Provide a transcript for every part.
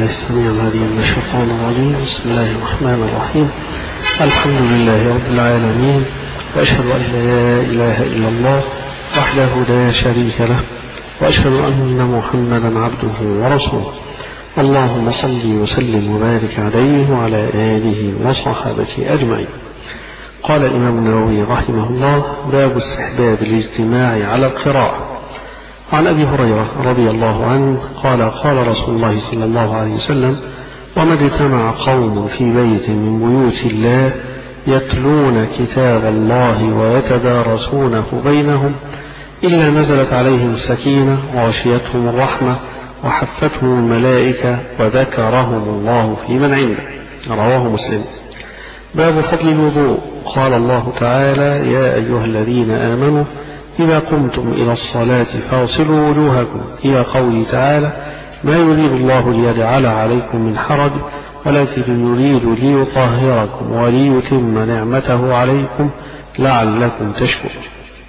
بالله السميع العليم من الشيطان الرجيم. بسم الله الرحمن الرحيم. الحمد لله رب العالمين، وأشهد أن لا إله إلا الله وحده لا شريك له، وأشهد أن محمدا عبده ورسوله. اللهم صل وسلم وبارك عليه وعلى آله وصحابته أجمعين. قال الإمام النووي رحمه الله: باب استحباب الاجتماع على القراءة. عن أبي هريرة رضي الله عنه قال: قال رسول الله صلى الله عليه وسلم: وما اجتمع قوم في بيت من بيوت الله يتلون كتاب الله ويتدارسونه بينهم إلا نزلت عليهم السكينة وغشيتهم الرحمة وحفتهم الملائكة وذكرهم الله في من عنده. رواه مسلم. باب فضل الوضوء. قال الله تعالى: يا أيها الذين آمنوا إذا قمتم إلى الصلاة فاغسلوا وجوهكم، إلى قوله تعالى: ما يريد الله ليجعل عليكم من حرج ولكن يريد ليطهركم وليتم نعمته عليكم لعلكم تشكرون.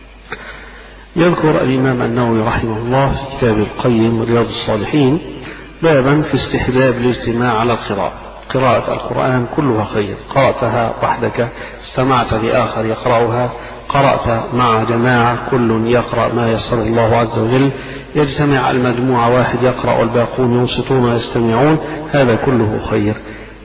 يذكر الإمام النووي رحمه الله في كتاب القيم رياض الصالحين بابا في استحباب الاجتماع على القراءة. قراءة القرآن كلها خير، قرأتها وحدك، استمعت لآخر يقرأها، قرأت مع جماعة كل يقرأ ما يسر الله عز وجل، يجتمع المجموعة واحد يقرأ والباقون ينصتون ويستمعون، هذا كله خير.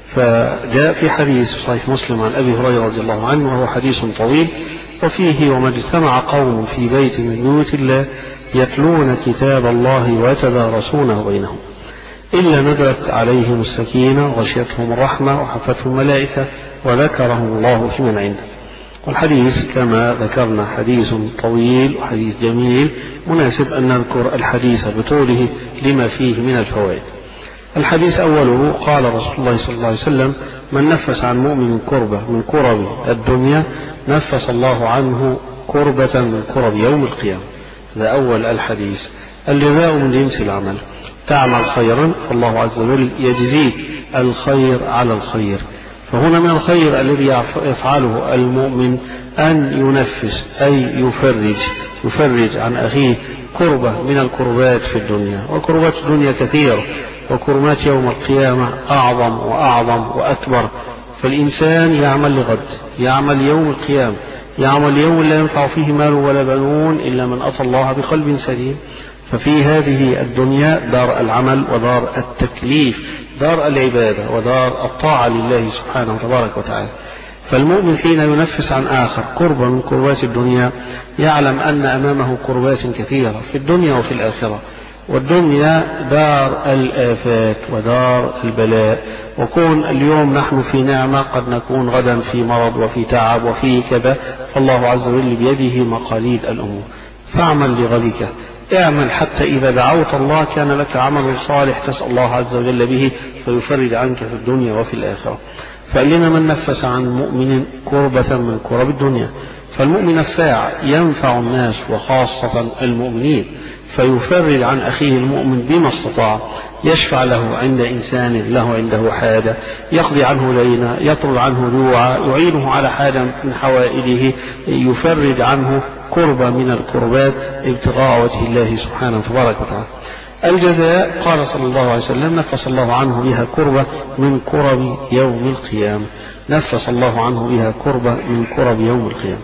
فجاء في حديث صحيح مسلم عن أبي هريرة رضي الله عنه وهو حديث طويل وفيه: وما اجتمع قوم في بيت من بيوت الله يتلون كتاب الله ويتدارسونه بينهم إلا نزلت عليهم السكينة وغشيتهم الرحمة وحفتهم الملائكة وذكرهم الله في من عنده. والحديث كما ذكرنا حديث طويل وحديث جميل، مناسب أن نذكر الحديث بطوله لما فيه من الفوائد. الحديث أوله: قال رسول الله صلى الله عليه وسلم: من نفس عن مؤمن كربة من كرب الدنيا نفس الله عنه كربة من كرب يوم القيامة. هذا أول الحديث. الجزاء من جنس العمل، تعمل خيرا فالله عز وجل يجزيك الخير على الخير. فهنا من الخير الذي يفعله المؤمن أن ينفس أي يفرج عن أخيه كربة من الكربات في الدنيا، وكربات الدنيا كثيرة، وكربات يوم القيامة أعظم وأعظم وأكبر. فالإنسان يعمل لغد، يعمل يوم القيامة، يعمل يوم لا ينفع فيه مال ولا بنون إلا من أتى الله بقلب سليم. ففي هذه الدنيا دار العمل ودار التكليف، دار العبادة ودار الطاعة لله سبحانه وتبارك وتعالى. فالمؤمن حين ينفس عن آخر كربة من كربات الدنيا يعلم أن أمامه كربات كثيرة في الدنيا وفي الآخرة. والدنيا دار الآفات ودار البلاء، وكون اليوم نحن في نعمة قد نكون غدا في مرض وفي تعب وفي كذا، فالله عز وجل بيده مقاليد الأمور. فاعمل لغدك، اعمل حتى إذا دعوت الله كان لك عمل صالح تسأل الله عز وجل به فيفرج عنك في الدنيا وفي الآخرة. فقال لنا: من نفس عن مؤمن كربة من كرب الدنيا. فالمؤمن نفاع ينفع الناس وخاصة المؤمنين، فيفرج عن أخيه المؤمن بما استطاع، يشفع له عند إنسان له عنده حاجة، يقضي عنه دينا، يطرد عنه جوعا، يعينه على حاجة من حوائجه، يفرج عنه كربة من الكربات ابتغاء وجه الله سبحانه وتبارك وتعالى. الجزاء قال صلى الله عليه وسلم: نفس الله عنه بها كربة من كرب يوم القيامة. نفس الله عنه بها كربة من كرب يوم القيامة.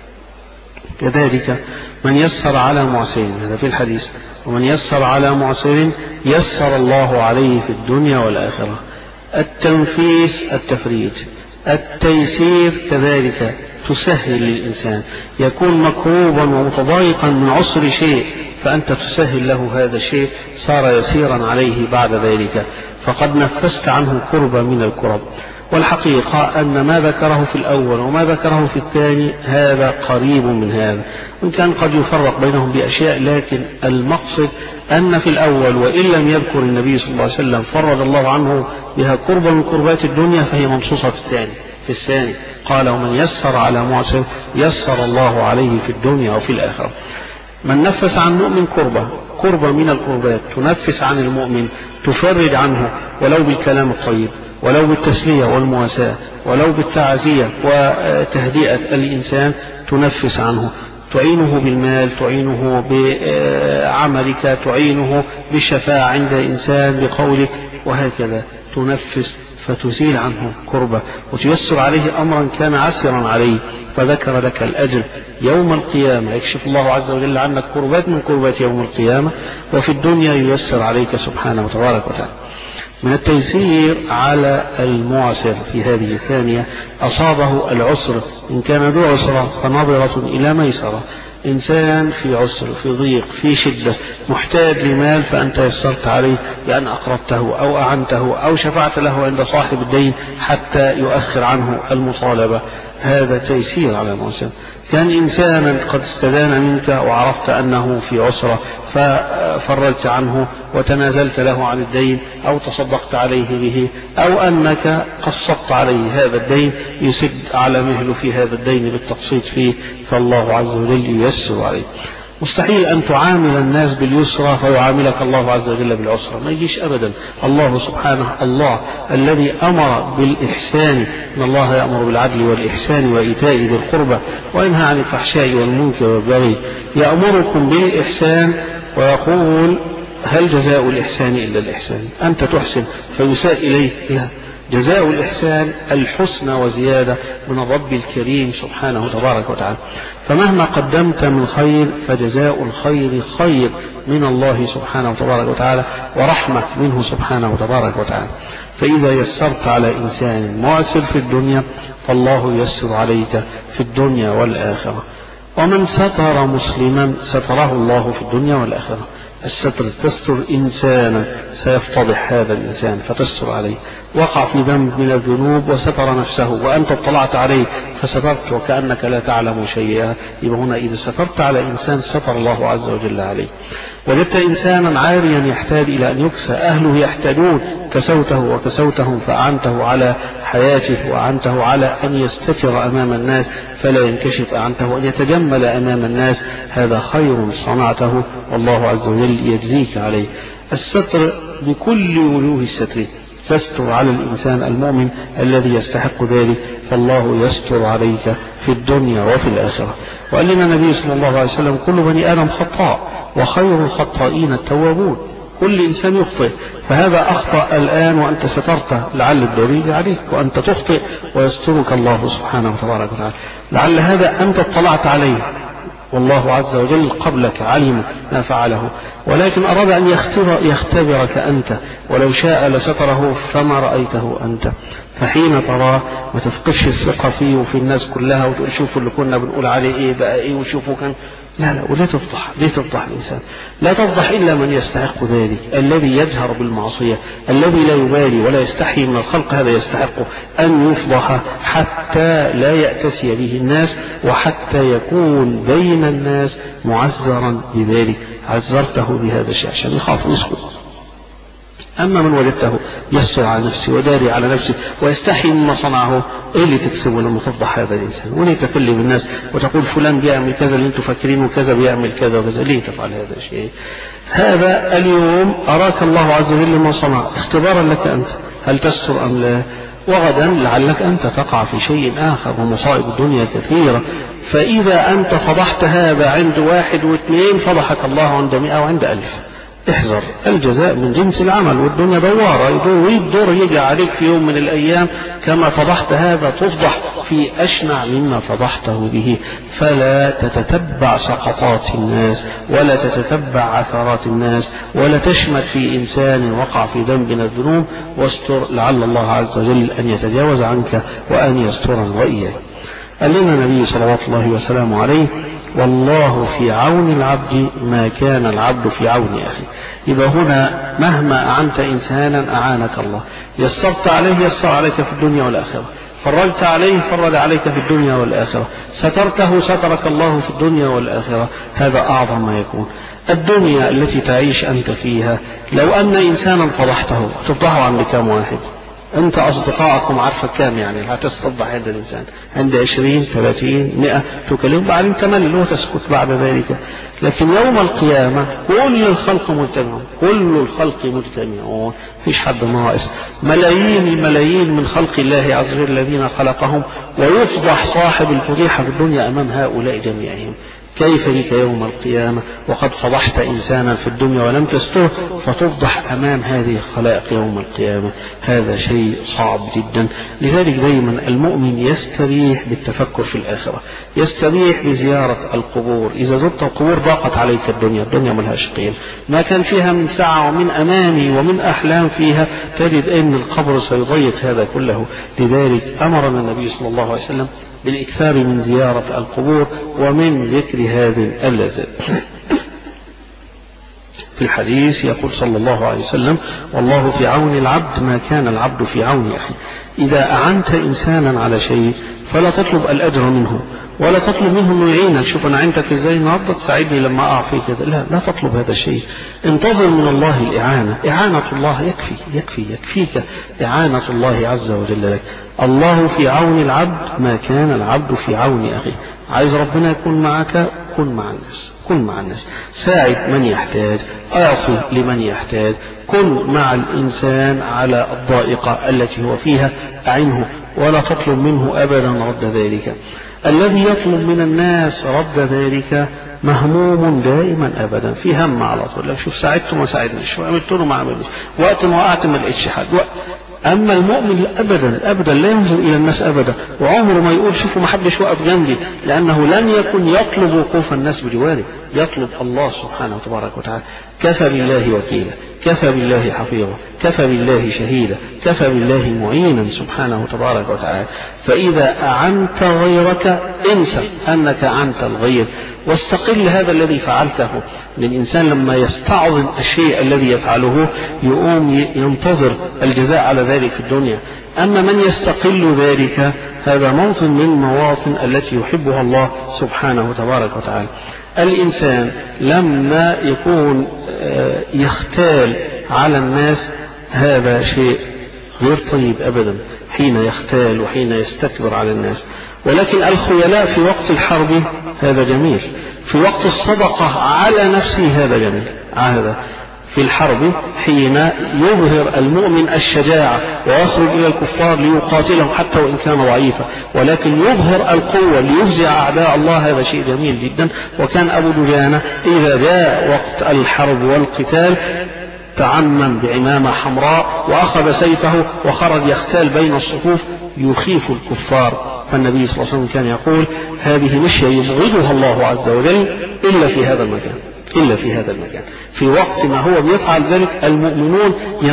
كذلك من يسر على معسر، هذا في الحديث: ومن يسر على معسر يسر الله عليه في الدنيا والآخرة. التنفيس التفريج، التيسير كذلك تسهل للإنسان، يكون مكروبا ومتضايقا من عسر شيء فأنت تسهل له هذا الشيء، صار يسيرا عليه بعد ذلك، فقد نفست عنه كربة من الكرب. والحقيقة أن ما ذكره في الأول وما ذكره في الثاني هذا قريب من هذا، وإن كان قد يفرق بينهم بأشياء، لكن المقصد أن في الأول وإن لم يذكر النبي صلى الله عليه وسلم فرج الله عنه بها كربة من كربات الدنيا، فهي منصوصة في الثاني قال: ومن يسر على معسر يسر الله عليه في الدنيا وفي الآخرة. من نفس عن مؤمن كربة من الكربات، تنفس عن المؤمن، تفرج عنه ولو بالكلام الطيب، ولو بالتسلية والمواساة، ولو بالتعزية وتهدئة الإنسان، تنفس عنه، تعينه بالمال، تعينه بعملك، تعينه بالشفاعة عند إنسان بقولك، وهكذا تنفس فتزيل عنه كربة وتيسر عليه أمرا كان عسرا عليه، فذكر لك الأجر يوم القيامة، يكشف الله عز وجل عنك كربات من كربات يوم القيامة، وفي الدنيا ييسر عليك سبحانه وتبارك وتعالى. من التيسير على المعسر في هذه الثانية: أصابه العسر إن كان ذو عسرة فنظرة إلى ميسرة. إنسان في عسر، في ضيق، في شدة، محتاج لمال، فأنت يسرت عليه بأن أقرضته أو أعنته أو شفعت له عند صاحب الدين حتى يؤخر عنه المطالبة، هذا تيسير على المعسر. كان إنسانا قد استدان منك وعرفت أنه في عسرة ففرجت عنه وتنازلت له عن الدين أو تصدقت عليه به، أو أنك قسطت عليه هذا الدين يسد على مهله في هذا الدين بالتقسيط فيه، فالله عز وجل ييسر عليه. مستحيل أن تعامل الناس باليسرى فيعاملك الله عز وجل بالعسرى، ما يجيش أبدا. الله سبحانه، الله الذي أمر بالإحسان، إن الله يأمر بالعدل والإحسان وإيتاء ذي القربى وينهى عن الفحشاء والمنكر والبغي، يأمركم بالإحسان ويقول: هل جزاء الإحسان إلا الإحسان؟ أنت تحسن فيساء إليك؟ لا، جزاء الإحسان الحسنى وزيادة من الرب الكريم سبحانه تبارك وتعالى. فمهما قدمت من خير فجزاء الخير خير من الله سبحانه تبارك وتعالى ورحمة منه سبحانه تبارك وتعالى. فإذا يسرت على إنسان معسر في الدنيا فالله ييسر عليك في الدنيا والآخرة. ومن ستر مسلما ستره الله في الدنيا والآخرة. الستر، تستر إنسانا سيفتضح هذا الإنسان فتستر عليه، وقع في ذنب من الذنوب وستر نفسه وأنت اطلعت عليه فسترت وكأنك لا تعلم شيئا، يبقى هنا إذا سترت على إنسان ستر الله عز وجل عليه. وجدت إنسانا عاريا يحتاج إلى أن يكسى، أهله يحتاجون، كسوته وكسوتهم فأعنته على حياته وأعنته على أن يستتر أمام الناس فلا ينكشف، أعنته أن يتجمل أمام الناس، هذا خير صنعته والله عز وجل يجزيك عليه. الستر بكل وجوه الستر، تستر على الإنسان المؤمن الذي يستحق ذلك فالله يستر عليك في الدنيا وفي الآخرة. وقال لنا النبي صلى الله عليه وسلم: كل بني آدم خطاء وخير الخطائين التوابون. كل إنسان يخطئ، فهذا أخطأ الآن وأنت سترت، لعل الدليل عليك وأنت تخطئ ويسترك الله سبحانه وتبارك وتعالى. لعل هذا أنت اطلعت عليه والله عز وجل قبلك علم ما فعله، ولكن أراد أن يختبرك أنت، ولو شاء لستره فما رأيته أنت. فحين تراه ما تفقدش الثقة فيه وفي الناس كلها وتقول شوفوا اللي كنا بنقول عليه إيه بقى إيه وشوفوا كان، لا، ولا تفضح. ليه تفضح الإنسان؟ لا تفضح إلا من يستحق ذلك، الذي يجهر بالمعصية، الذي لا يبالي ولا يستحي من الخلق، هذا يستحق أن يفضح حتى لا يأتسي به الناس وحتى يكون بين الناس معزرا بذلك، عزرته بهذا الشيء عشان يخاف ويسكت. أما من وجدته يستر على نفسه وداري على نفسه ويستحي مما صنعه، إيه اللي تكسبه لما تفضح هذا الإنسان؟ وليه تكلم الناس وتقول فلان بيعمل كذا اللي انتم فاكرينه كذا بيعمل كذا وكذا؟ ليه تفعل هذا الشيء؟ هذا اليوم أراك الله عز وجل ما صنع اختبارا لك أنت، هل تستر أم لا؟ وغدا لعلك أنت تقع في شيء آخر، ومصائب الدنيا كثيرة. فإذا أنت فضحت هذا عند 1 و2 فضحك الله عند 100 وعند 1000. احذر، الجزاء من جنس العمل، والدنيا دوارة، يدور يجي عليك في يوم من الأيام كما فضحت هذا تفضح في أشنع مما فضحته به. فلا تتتبع سقطات الناس ولا تتتبع عثرات الناس ولا تشمت في إنسان وقع في ذنب من الذنوب، واستر لعل الله عز وجل أن يتجاوز عنك وأن يسترا وإياك. قال لنا النبي صلوات الله وسلامه عليه: والله في عون العبد ما كان العبد في عون أخيه. يبقى هنا مهما أعنت إنسانا أعانك الله، يسرت عليه يسر عليك في الدنيا والآخرة، فرجت عليه فرج عليك في الدنيا والآخرة، سترته سترك الله في الدنيا والآخرة. هذا أعظم ما يكون. الدنيا التي تعيش أنت فيها لو أن إنسانا فضحته تفضحه عند كم واحد؟ أنت أصدقائكم عارفة كام يعني هتصطبح هذا الإنسان عند 20 30 100 تكلم بعدين تمل وتسكت بعد ذلك. لكن يوم القيامة كل الخلق مجتمعون، كل الخلق مجتمعون، فيش حد ناقص، ملايين الملايين من خلق الله عز وجل الذين خلقهم، ويفضح صاحب الفضيحة في الدنيا أمام هؤلاء جميعهم. كيف بك يوم القيامة وقد فضحت إنسانا في الدنيا ولم تستره، فتفضح أمام هذه الخلائق يوم القيامة؟ هذا شيء صعب جدا. لذلك دايما المؤمن يستريح بالتفكر في الآخرة، يستريح بزيارة القبور. إذا زرت القبور ضاقت عليك الدنيا ملهاش قيمة، ما كان فيها من سعة ومن أماني ومن أحلام فيها، تجد أن القبر سيضيق هذا كله. لذلك أمرنا النبي صلى الله عليه وسلم بالإكثار من زيارة القبور ومن ذكر هذه اللذات. في الحديث يقول صلى الله عليه وسلم: والله في عون العبد ما كان العبد في عون أخيه. إذا أعنت إنسانا على شيء فلا تطلب الأجر منه ولا تطلب منه انه يعينك. شوف انا عينتك ازاي النهارده تساعدني لما اقع في كذا، لا تطلب هذا الشيء. انتظر من الله الإعانة. إعانة الله يكفيك إعانة الله عز وجل لك. الله في عون العبد ما كان العبد في عون أخيه. عايز ربنا يكون معك، كن مع الناس، ساعد من يحتاج، أعطي لمن يحتاج، كن مع الإنسان على الضائقة التي هو فيها، أعنه ولا تطلب منه أبدا رد ذلك. الذي يطلب من الناس رد ذلك مهموم دائما أبدا، في هم على طول. شوف ساعدته ما ساعدنيش، وعملت له ما عملنيش، وقت ما وقعت ما لقيتش حد. أما المؤمن أبدا لا ينظر إلى الناس أبدا، وعمره ما يقول شوفوا ما حدش وقف جنبي، لأنه لن يكن يطلب وقوف الناس بجواره، يطلب الله سبحانه وتبارك وتعالى. كفى بالله وكيلا، كفى بالله حفيظا، كفى بالله شهيدا، كفى بالله معينا سبحانه وتبارك وتعالى. فإذا أعنت غيرك انسى أنك أعنت الغير، واستقل هذا الذي فعلته. الإنسان لما يستعظم الشيء الذي يفعله يقوم ينتظر الجزاء على ذلك في الدنيا. أما من يستقل ذلك هذا موطن من مواطن التي يحبها الله سبحانه وتبارك وتعالى. الإنسان لما يكون يختال على الناس هذا شيء غير طيب أبدا، حين يختال وحين يستكبر على الناس. ولكن الخيلاء في وقت الحرب هذا جميل، في وقت الصدقة على نفسه هذا جميل. هذا في الحرب حين يظهر المؤمن الشجاعة ويخرج إلى الكفار ليقاتلهم حتى وإن كان ضعيفا، ولكن يظهر القوة ليفزع أعداء الله، هذا شيء جميل جدا. وكان أبو دجانة إذا جاء وقت الحرب والقتال تعمم بعمامة حمراء وأخذ سيفه وخرج يختال بين الصفوف يخيف الكفار. فالنبي صلى الله عليه وسلم كان يقول هذه مشية يبغضها الله عز وجل إلا في هذا المكان. في وقت ما هو بيفعل ذلك المؤمنون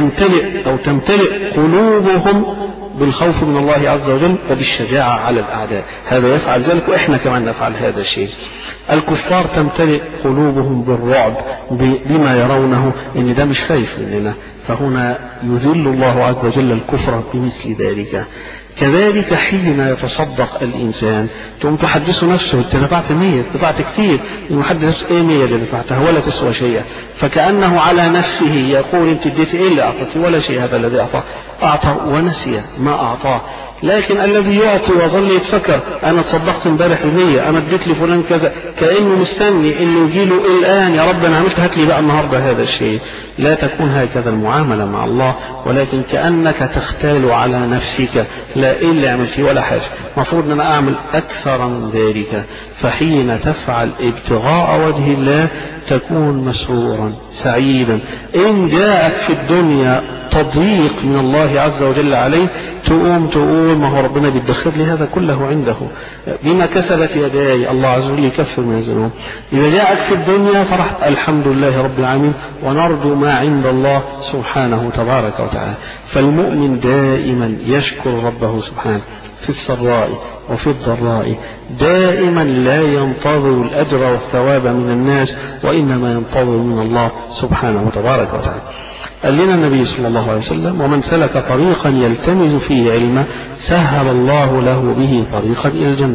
تمتلئ قلوبهم بالخوف من الله عز وجل وبالشجاعة على الأعداء. هذا يفعل ذلك وإحنا كمان نفعل هذا الشيء. الكفار تمتلئ قلوبهم بالرعب بما يرونه إن ده مش خايف مننا، فهنا يذل الله عز وجل الكفر بمثل ذلك. كذلك حين يتصدق الإنسان تقوم تحدث نفسه انت دفعت 100، دفعت كتير، المحدث ايه 100 اللي دفعتها ولا تسوى شيئا، فكأنه على نفسه يقول انت اديت ايه اللي اعطيتي ولا شيء، هذا الذي اعطى ونسي ما اعطاه. لكن الذي يعطي وظل يتفكر انا تصدقت امبارح ب100، انا اديت لفلان كذا، كأنه مستني انه يجيله الان يا رب انا عملت هات لي بقى النهارده هذا الشيء. لا تكون هكذا المعاملة مع الله، ولكن كأنك تختال على نفسك، لا إيه اللي عملت ولا حاجة، مفروض ان انا اعمل اكثر من ذلك. فحين تفعل ابتغاء وجه الله تكون مسرورا سعيدا. ان جاءك في الدنيا تضييق من الله عز وجل عليه تقوم تقول ما هو ربنا بيدخر لي هذا كله عنده بما كسبت يداي، الله عز وجل يكفر من الذنوب. إذا جاءك في الدنيا فرحت الحمد لله رب العالمين ونرجو ما عند الله سبحانه تبارك وتعالى. فالمؤمن دائما يشكر ربه سبحانه في السراء وفي الضراء، دائما لا ينتظر الأجر والثواب من الناس وإنما ينتظر من الله سبحانه تبارك وتعالى. قال لنا النبي صلى الله عليه وسلم ومن سلك طريقا يلتمس فيه علما سهل الله له به طريقا إلى الجنة.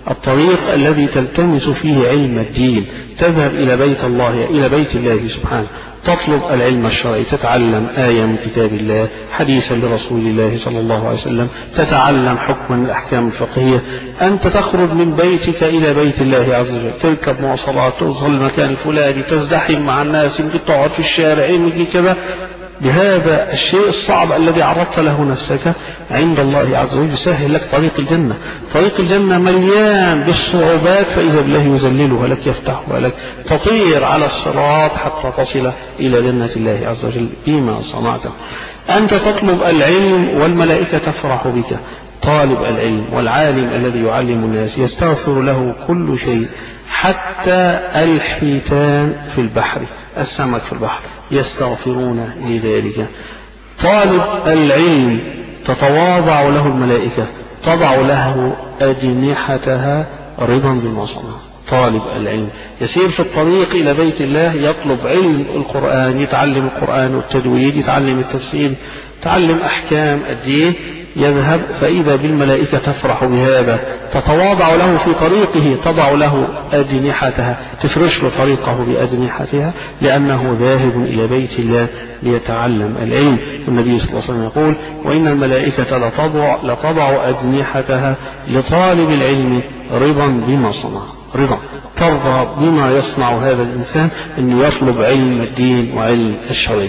الطريق الذي تلتمس فيه علم الدين، تذهب إلى بيت الله سبحانه، تطلب العلم الشرعي، تتعلم آية من كتاب الله، حديثا لرسول الله صلى الله عليه وسلم، تتعلم حكما من الأحكام الفقهية. أنت تخرج من بيتك إلى بيت الله عز وجل، تركب مواصلات، توصل المكان الفلاني، تزدحم مع الناس، يمكن تقعد في الشارع، يمكن كذا. بهذا الشيء الصعب الذي عرضت له نفسك عند الله عز وجل يسهل لك طريق الجنة. طريق الجنة مليان بالصعوبات، فإذا بالله يذللها لك، يفتحها لك، تطير على الصراط حتى تصل إلى جنة الله عز وجل بما صنعته. أنت تطلب العلم والملائكة تفرح بك. طالب العلم والعالم الذي يعلم الناس يستغفر له كل شيء، حتى الحيتان في البحر، السمك في البحر يستغفرون لذلك. طالب العلم تتواضع له الملائكة، تضع له أجنحتها رضا بما صنع. طالب العلم يسير في الطريق إلى بيت الله، يطلب علم القرآن، يتعلم القرآن والتجويد، يتعلم التفسير، يتعلم أحكام الدين، يذهب فإذا بالملائكة تفرح بهذا، تتواضع له في طريقه، تضع له أجنحتها، تفرش له طريقه بأجنحتها، لأنه ذاهب إلى بيت الله ليتعلم العلم. والنبي صلى الله عليه وسلم يقول: وإن الملائكة لتضع أجنحتها لطالب العلم رضا بما صنع. رضا، ترضى بما يصنع هذا الإنسان، أنه يطلب علم الدين وعلم الشرع.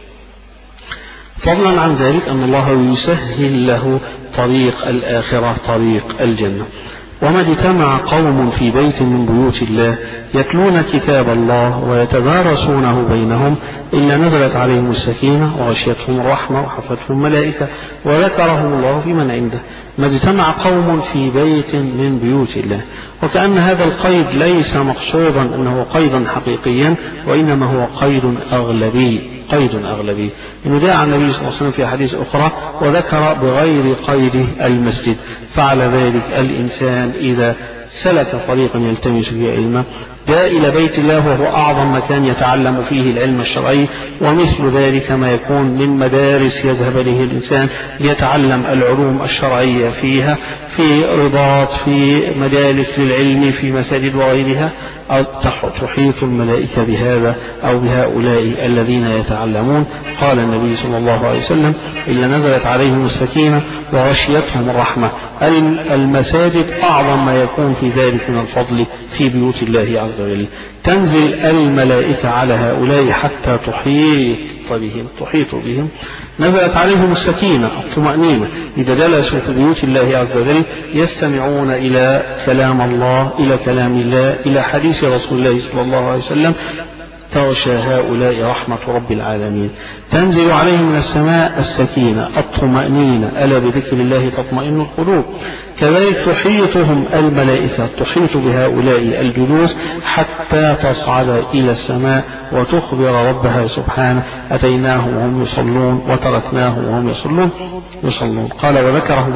فضلا عن ذلك أن الله يسهل له طريق الآخرة، طريق الجنة. وما اجتمع قوم في بيت من بيوت الله يتلون كتاب الله ويتدارسونه بينهم إلا نزلت عليهم السكينة وغشيتهم الرحمة وحفتهم الملائكة وذكرهم الله في من عنده. ما اجتمع قوم في بيت من بيوت الله، وكأن هذا القيد ليس مقصودا أنه قيدا حقيقيا، وإنما هو قيد أغلبي. إنه جاء النبي صلى الله عليه وسلم في حديث أخرى وذكر بغير قيد المسجد. فعلى ذلك الإنسان إذا سلك طريقا يلتمس فيه علما، جاء إلى بيت الله وهو أعظم مكان يتعلم فيه العلم الشرعي، ومثل ذلك ما يكون من مدارس يذهب إليه الإنسان ليتعلم العلوم الشرعية فيها، في رباط، في مجالس للعلم، في مساجد وغيرها، أو تحيط الملائكة بهذا أو بهؤلاء الذين يتعلمون. قال النبي صلى الله عليه وسلم: إلا نزلت عليهم السكينة وغشيتهم الرحمة. المساجد أعظم ما يكون في ذلك من الفضل في بيوت الله عز وجل. تنزل الملائكة على هؤلاء حتى تحيط بهم. نزلت عليهم السكينة، الطمأنينة، إذا جلسوا في بيوت الله عز وجل يستمعون إلى كلام الله، إلى كلام الله، إلى حديث رسول الله صلى الله عليه وسلم، تغشى هؤلاء رحمة رب العالمين. تنزل عليهم من السماء السكينة، الطمأنينة، ألا بذكر الله تطمئن القلوب. كذلك تحيطهم الملائكة، تحيط بهؤلاء الجلوس حتى تصعد إلى السماء وتخبر ربها سبحانه: أتيناهم وهم يصلون وتركناهم وهم يصلون. قال: وذكرهم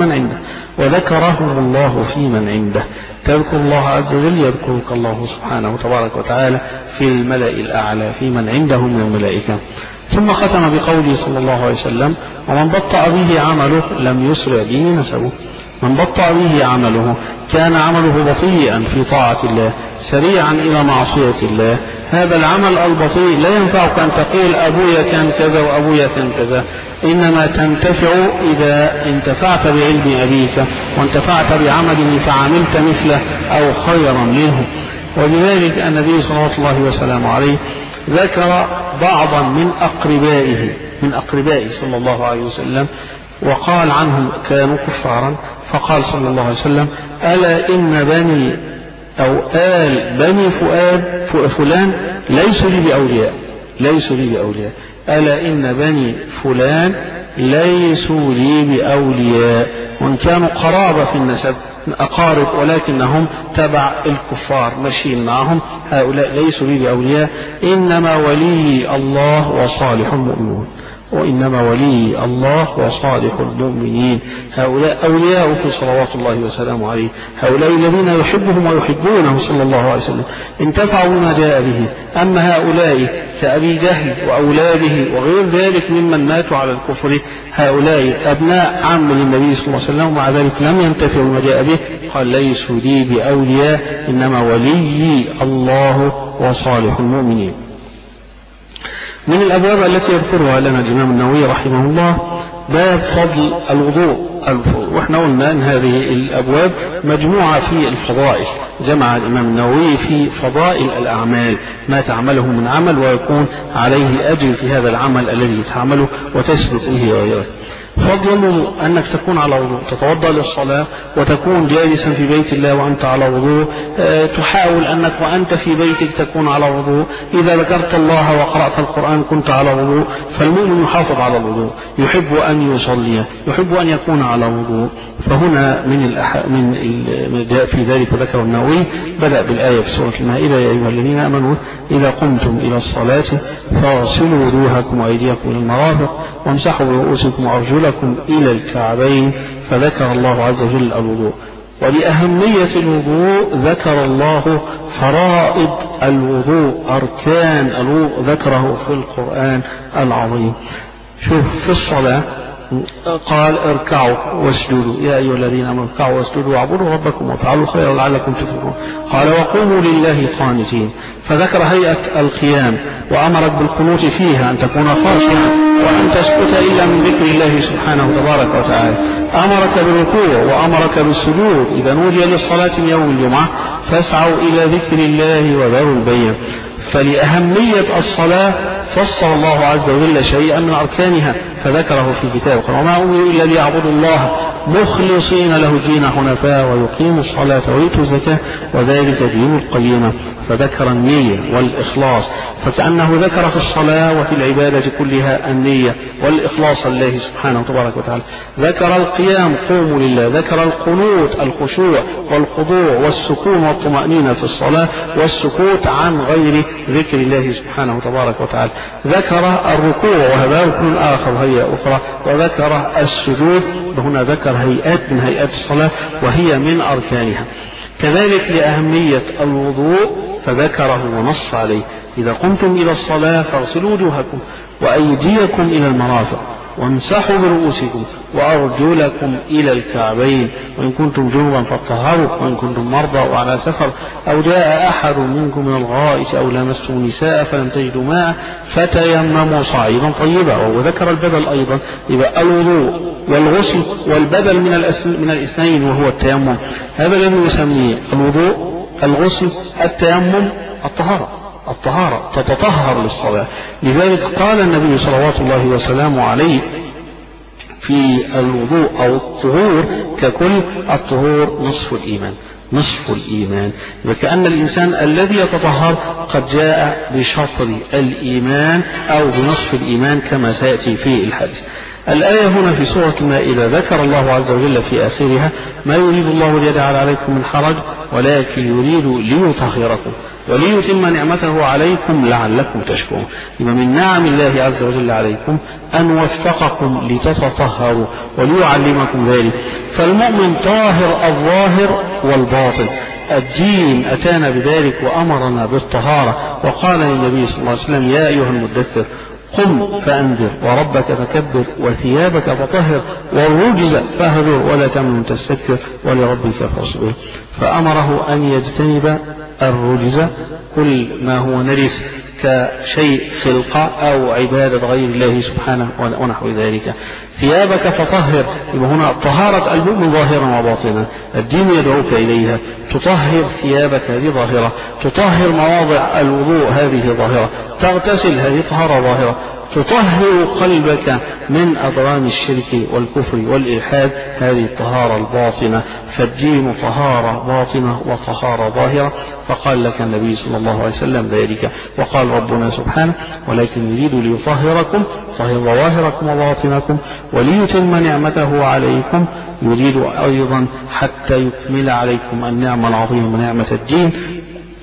الله في من عنده. تذكر الله عز وجل يذكرك الله سبحانه تبارك وتعالى في الملأ الأعلى، في من عنده من الملائكة. ثم ختم بقوله صلى الله عليه وسلم: ومن بطأ به عمله لم يسرع به نسبه. من بطأ به عمله كان عمله بطيئا في طاعة الله، سريعا إلى معصية الله. هذا العمل البطيء لا ينفعك أن تقول أبويا كان كذا وأبويا كان كذا، إنما تنتفع إذا انتفعت بعلم أبيك وانتفعت بعمله فعملت مثله أو خيرا منه. ولذلك النبي صلى الله وسلم عليه ذكر بعضا من أقربائه صلى الله عليه وسلم، وقال عنهم كانوا كفارا، فقال صلى الله عليه وسلم: ألا إن آل بني فلان ليسوا لي بأولياء. ألا إن بني فلان ليسوا لي بأولياء. وإن كانوا قرابة في النسب، أقارب، ولكنهم تبع الكفار ماشيين معهم، هؤلاء ليسوا لي بأولياء، إنما ولي الله وصالح المؤمنون. وإنما ولي الله وصالح المؤمنين. هؤلاء أولياؤه صلوات الله وسلامه عليه، هؤلاء الذين يحبهم ويحبونه صلى الله عليه وسلم انتفعوا بما جاء به. أما هؤلاء كأبي جهل وأولاده وغير ذلك ممن ماتوا على الكفر، هؤلاء أبناء عم للنبي صلى الله عليه وسلم ومع ذلك لم ينتفعوا بما جاء به. قال ليسوا لي بأولياء إنما ولي الله وصالح المؤمنين. من الأبواب التي يذكرها لنا الإمام النووي رحمه الله باب فضل الوضوء. وإحنا قلنا أن هذه الأبواب مجموعة في الفضائل، جمع الإمام النووي في فضائل الأعمال ما تعمله من عمل ويكون عليه أجر في هذا العمل الذي تعمله وتسلك به غيره. فضل أنك تكون على وضوء، تتوضأ للصلاة وتكون جالسا في بيت الله وأنت على وضوء، تحاول أنك وأنت في بيتك تكون على وضوء، إذا ذكرت الله وقرأت القرآن كنت على وضوء. فالمؤمن يحافظ على الوضوء، يحب أن يصلي، يحب أن يكون على وضوء. فهنا من جاء في ذلك وذكر النووي بدأ بالآية في سورة المائدة: يا أيها الذين آمنوا إذا قمتم إلى الصلاة فاغسلوا وجوهكم وأيديكم إلى المرافق وامسحوا برؤوسكم وأرجلكم إلى الكعبين. فذكر الله عز وجل الوضوء. ولأهمية الوضوء ذكر الله فرائض الوضوء، أركان الوضوء ذكره في القرآن العظيم. شوف في الصلاة قال اركعوا واسجدوا، يا أيها الذين آمنوا اركعوا واسجدوا واعبدوا ربكم وافعلوا الخير لعلكم تفلحون. قال وقوموا لله قانتين، فذكر هيئة القيام وأمرك بالقنوت فيها أن تكون خاشعا وأن تسكت إلا من ذكر الله سبحانه تبارك وتعالى. أمرك بالركوع وأمرك بالسجود. إذا نودي للصلاة من يوم الجمعة فاسعوا إلى ذكر الله وذروا البيع. فلأهمية الصلاة فصل الله عز وجل شيئا من أركانها فذكره في كتابه: وما أمروا إلا ليعبدوا الله مخلصين له الدين حنفاء ويقيموا الصلاة ويؤتوا الزكاة وذلك دين القيمة. فذكر النية والإخلاص، فكأنه ذكر في الصلاة وفي العبادة كلها النية والإخلاص لله سبحانه تبارك وتعالى. ذكر القيام قوموا لله، ذكر القنوت الخشوع والخضوع والسكون والطمأنينة في الصلاة والسكوت عن غير ذكر الله سبحانه تبارك وتعالى. ذكر الركوع وهذا ركن آخر هيئة أخرى، وذكر السجود، وهنا ذكر هيئات من هيئات الصلاة وهي من أركانها. كذلك لأهمية الوضوء فذكره ونص عليه: إذا قمتم إلى الصلاة فاغسلوا وجوهكم وأيديكم إلى المرافق وامسحوا برؤوسكم وأرجلكم إلى الكعبين وإن كنتم جنبا فاطهروا وإن كنتم مرضى وعلى سفر أو جاء أحد منكم من الغائط أو لامستم النساء فلم تجدوا ماء فتيمموا صعيدا طيبا. وذكر البدل أيضا، يبقى الوضوء والغسل والبدل من الاثنين وهو التيمم. هذا الذي يسميه الوضوء، الغسل، التيمم، الطهارة تتطهر للصلاة. لذلك قال النبي صلوات الله وسلامه عليه في الوضوء أو الطهور ككل: الطهور نصف الإيمان. وكأن الإنسان الذي يتطهر قد جاء بشطر الإيمان أو بنصف الإيمان كما سيأتي في الحديث. الآية هنا في سورة المائدة ذكر الله عز وجل في آخرها: ما يريد الله ليجعل عليكم من حرج ولكن يريد ليطهركم وليتم نعمته عليكم لعلكم تشكرون. من نعم الله عز وجل عليكم أن وفقكم لتتطهروا وليعلمكم ذلك. فالمؤمن طاهر الظاهر والباطن. الدين أتانا بذلك وأمرنا بالطهارة، وقال للنبي صلى الله عليه وسلم: يا أيها المدثر قم فأنذر وربك فكبر وثيابك فطهر والرجز فاهجر ولا تمنن تستكثر ولربك فاصبر. فأمره أن يجتنب الرجز، كل ما هو نجس كشيء خلقة أو عبادة غير الله سبحانه ونحو ذلك. ثيابك فطهر، يبقى هنا طهارة المؤمن ظاهرا وباطنا، الدين يدعوك إليها. تطهر ثيابك، هذه ظاهرة. تطهر مواضع الوضوء، هذه ظاهرة. تغتسل، هذه طهارة ظاهرة. تطهر قلبك من أضران الشرك والكفر والإلحاد، هذه الطهارة الباطنة. فالدين طهارة باطنة وطهارة ظاهرة. فقال لك النبي صلى الله عليه وسلم ذلك. وقال ربنا سبحانه: ولكن يريد ليطهركم، طهر ظواهركم وباطنكم وليتم نعمته عليكم. يريد أيضا حتى يكمل عليكم النعمة العظيمة نعمة الدين،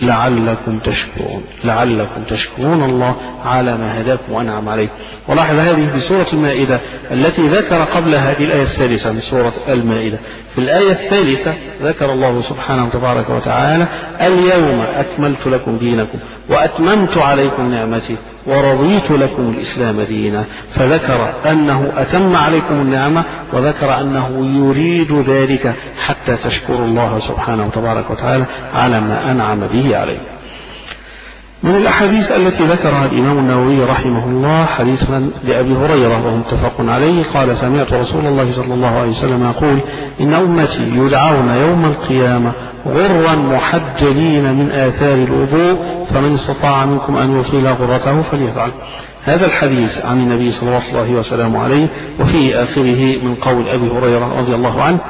لعلكم تشكرون الله على ما هداكم وأنعم عليكم. ولاحظ هذه في سورة المائدة التي ذكر قبل هذه الآية السادسة من سورة المائدة. في الآية الثالثة ذكر الله سبحانه تبارك وتعالى: اليوم أكملت لكم دينكم وأتممت عليكم نعمتي ورضيت لكم الإسلام دينا. فذكر أنه أتم عليكم النعمة، وذكر أنه يريد ذلك حتى تشكروا الله سبحانه تبارك وتعالى على ما أنعم به عليكم. من الأحاديث التي ذكرها الإمام النووي رحمه الله حديثا لأبي هريرة وهو متفق عليه قال: سمعت رسول الله صلى الله عليه وسلم يقول: إن أمتي يدعون يوم القيامة غرا محجلين من آثار الوضوء فمن استطاع منكم أن يطيل غرته فليفعل. هذا الحديث عن النبي صلى الله عليه وسلم عليه، وفي آخره من قول أبي هريرة رضي الله عنه: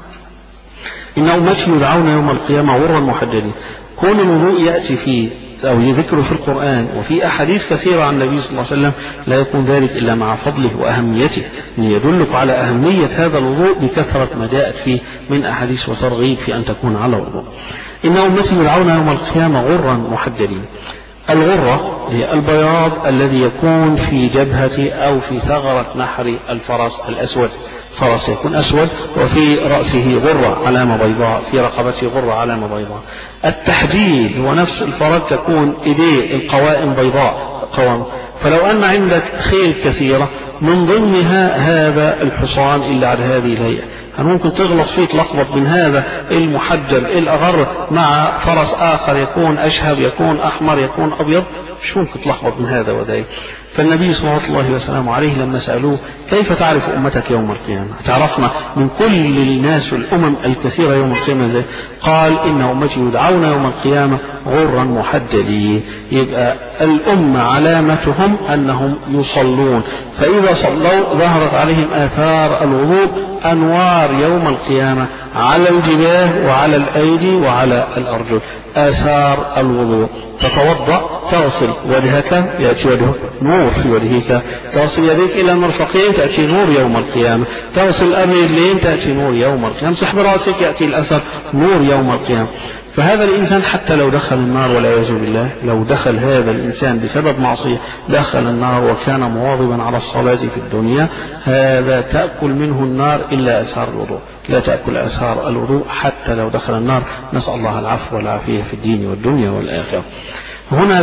إن أمتي يدعون يوم القيامة غرا محجلين. كون الوضوء يأتي فيه أو يذكر في القرآن وفي أحاديث كثيرة عن النبي صلى الله عليه وسلم لا يكون ذلك إلا مع فضله وأهميته، يدلك على أهمية هذا الوضوء بكثرة ما جاءت فيه من أحاديث وترغيب في أن تكون على وضوء. إن أمتي يدعون يوم القيامة غرا محجلين. الغرة هي البياض الذي يكون في جبهة أو في ثغرة نحر الفرس الأسود. فرس يكون أسود وفي رأسه غرة علامة بيضاء، في رقبته غرة علامة بيضاء. التحديد هو نفس الفرج تكون إيديه القوائم بيضاء قوام. فلو أن عندك خيل كثيرة من ضمنها هذا الحصان اللي على هذه الهيئة، ممكن تغلط فيه تلخبط من هذا المحجل الأغر مع فرس آخر يكون أشهب يكون أحمر يكون أبيض، مش ممكن تلخبط من هذا وذاك. فالنبي صلى الله وسلم عليه لما سألوه: كيف تعرف أمتك يوم القيامة؟ تعرفنا من كل الناس والأمم الكثيرة يوم القيامة زي؟ قال: إن أمتي يدعون يوم القيامة غرا محجلين. يبقى الأمة علامتهم أنهم يصلون، فإذا صلوا ظهرت عليهم آثار الوضوء أنوار يوم القيامة على الجباه وعلى الأيدي وعلى الأرجل، آثار الوضوء. تتوضأ تغسل وجهك يأتي وجهك نور في وجهك، تغسل يديك إلى المرفقين تأتي نور يوم القيامة، تغسل الرجلين تأتي نور يوم القيامة، امسح برأسك يأتي الأثر نور يوم القيامة. فهذا الإنسان حتى لو دخل النار والعياذ بالله، لو دخل هذا الإنسان بسبب معصية دخل النار وكان مواظبا على الصلاة في الدنيا، هذا تأكل منه النار إلا آثار الوضوء، لا تأكل آثار الوضوء حتى لو دخل النار. نسأل الله العفو والعافية في الدين والدنيا والآخرة. هنا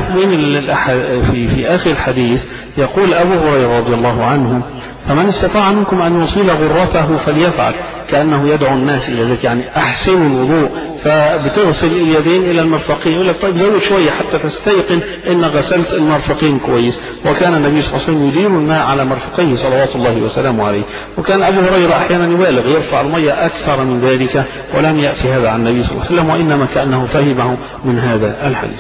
في آخر الحديث يقول أبو هريرة رضي الله عنه: فمن استطاع منكم أن يصيل غرته فليفعل. كأنه يدعو الناس إلى ذلك، يعني أحسن الوضوء، فبتغسل اليدين إلى المرفقين، يقول لك طيب زود شوية حتى تستيقن إن غسلت المرفقين كويس. وكان النبي صلى الله عليه وسلم يدير الماء على مرفقيه صلوات الله وسلامه عليه. وكان أبو هريرة أحيانا يبالغ يرفع المية أكثر من ذلك، ولم يأتي هذا عن النبي صلى الله عليه وسلم، وإنما كأنه فهمه من هذا الحديث.